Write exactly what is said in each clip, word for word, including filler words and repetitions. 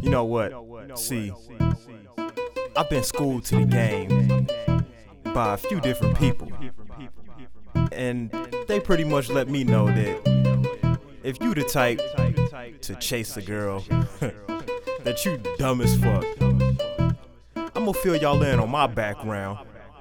You know what? See, I've been schooled to the game by a few different people, and they pretty much let me know that if you the type to chase a girl, that you dumb as fuck. I'm gonna fill y'all in on my background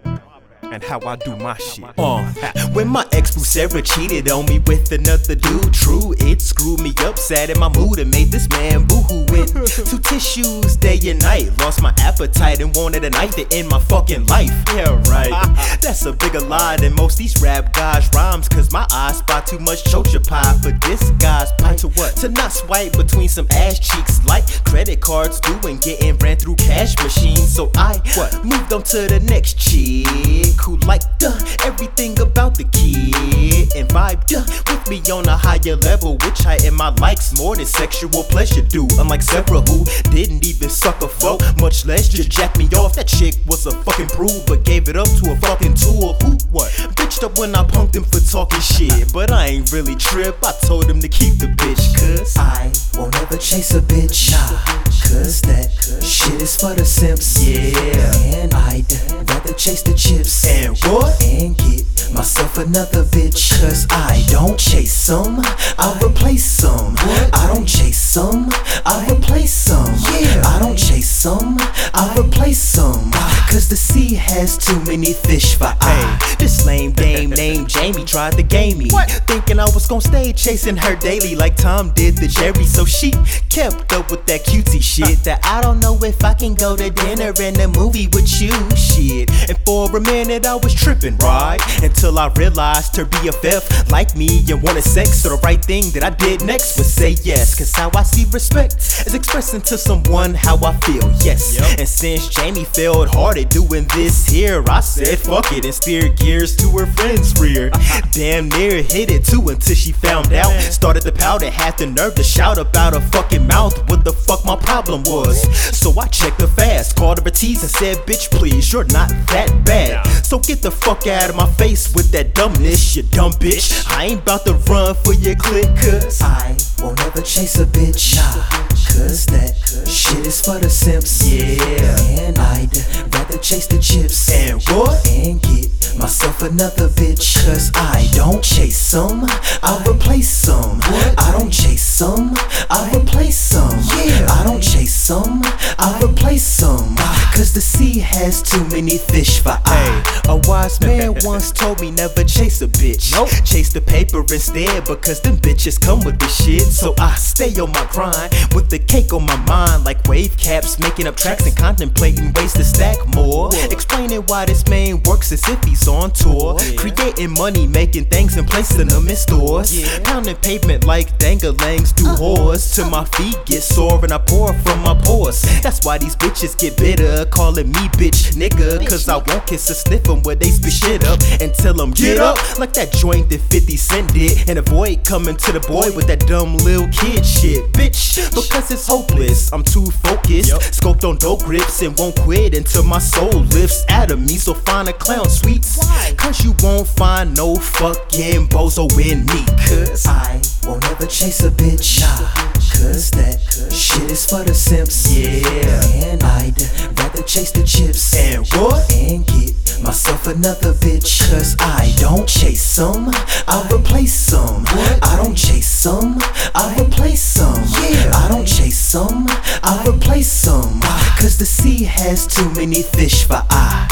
and how I do my shit. Uh, when my ex boo Sarah cheated on me with another dude, true, it screwed me up, sad in my mood and made this man boohoo. Went to tissues day and night, lost my appetite and wanted a night to end my fucking life. Yeah, right. That's a bigger lie than most these rap guys' rhymes, cause my eyes spot too much chocha pie for this guy's pipe. To what? To not swipe between some ass cheeks like credit cards do and getting ran through cash machines. So I what? moved on to the next chick who liked uh, everything about the kid and vibed uh, with me on a higher level, which I in my likes more than sexual pleasure do. Unlike Sarah, who didn't even suck a foe, much less just jack me off. That chick was a fucking prude, but gave it up to a fucking tool. Who what? Bitched up when I punked him for talking shit, but I ain't really trip. I told him to keep the bitch, cause I won't ever chase a bitch, nah, cause that shit is for the simps. Yeah, and I'd rather chase the chips and what? And get myself another bitch, cause I don't chase some, I replace some. What? I don't chase some, I replace some. Yeah, I don't chase some, I replace some, cause the sea has too many fish for I. Hey, this lame dame named Jamie tried to game me, what? Thinking I was gon' stay chasing her daily like Tom did the Jerry. So she kept up with that cutesy shit, that I don't know if I can go to dinner and a movie with you shit. And for a minute I was tripping, right? Until I realized her B F F like me and wanted sex. So the right thing that I did next was say yes, cause how I see respect is expressing to someone how I feel, yes. Yep. And since Jamie failed hard at doing this here, I said fuck it and steered gears to her friend's rear. Damn near hit it too until she found out. Started to pout and had the nerve to shout about her fucking mouth what the fuck my problem was. So I checked her fast, called her a tease and said, bitch please, you're not that bad. So get the fuck out of my face with that dumbness, you dumb bitch. I ain't about to run for your clique, cause I won't ever chase a bitch, nah, cause that shit is for the simps. Yeah, and I'd rather chase the chips and what? And get myself another bitch, cause I don't chase some, I replace some. What? I don't chase some, I replace some. Yeah, I don't chase some, I replace some, cause the sea has too many fish for I. A wise man once told me never chase a bitch, nope. Chase the paper instead, because them bitches come with the shit. So I stay on my grind with the cake on my mind, like wave caps, making up tracks and contemplating ways to stack more. Whoa. Explaining why this man works as if he's on tour, yeah. Creating money, making things and placing them in stores, yeah. Pounding pavement like dangalangs do whores, till my feet get sore and I pour from my pores. That's why these bitches get bitter, calling me bitch nigga, cause I won't kiss or sniff them where they spit shit up and tell them get up, like that joint that fifty cent did, and avoid coming to the boy with that dumb little kid shit, bitch, because it's hopeless. I'm too focused, yep. Scoped on dope grips and won't quit until my soul lifts out of me. So find a clown, sweets, why? Cause you won't find no fucking bozo in me, cause I won't ever chase a bitch, nah, cause that shit is for the simps. Yeah, and I'd rather chase the chips and what? And get myself another bitch, cause I don't chase some, I replace some. What? I don't chase some, I replace some. Yeah, I don't chase some, I replace some, cause the sea has too many fish for I.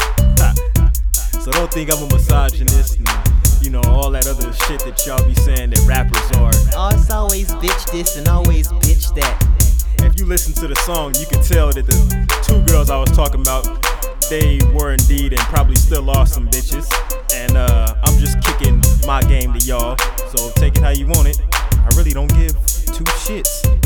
So don't think I'm a misogynist and, you know, all that other shit that y'all be saying that rappers are. Oh, it's always bitch this and always bitch that. If you listen to the song, you can tell that the two girls I was talking about, they were indeed and probably still are some bitches. And uh, I'm just kicking my game to y'all, so take it how you want it. I really don't give two shits.